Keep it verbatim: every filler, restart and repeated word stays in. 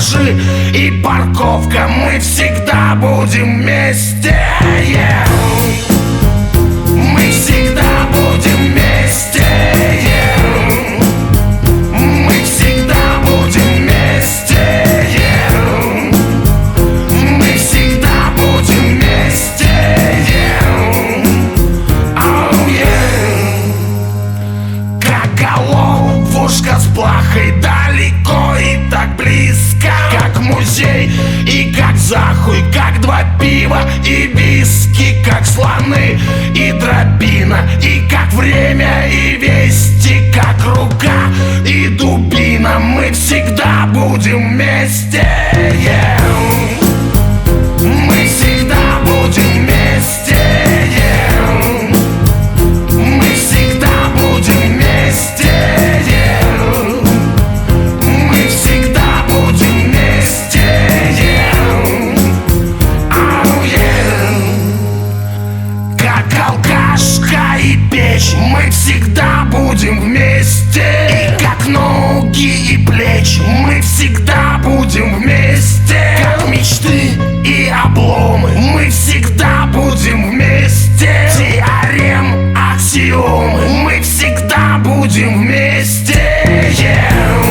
гаражи и парковка, мы всегда будем вместе, yeah. Мы всегда будем вместе, yeah. Мы всегда будем вместе, yeah. Мы всегда будем вместе, yeah. Oh, yeah. Как головушка с плахой, далеко и так близко, как музей и как захуй, как два пива и виски, как слоны и дробина, и как время и вести, как рука и дубина. Мы всегда будем вместе, yeah. Мы всегда будем вместе, yeah. Мы всегда будем вместе, yeah. Мы всегда будем вместе, yeah. Oh, yeah. Как алкашка и печь, мы всегда будем вместе. И как ноги и плечи, мы всегда будем вместе. Как мечты и обломы, мы всегда будем вместе. Теорем, аксиомы, мы всегда будем вместе, yeah.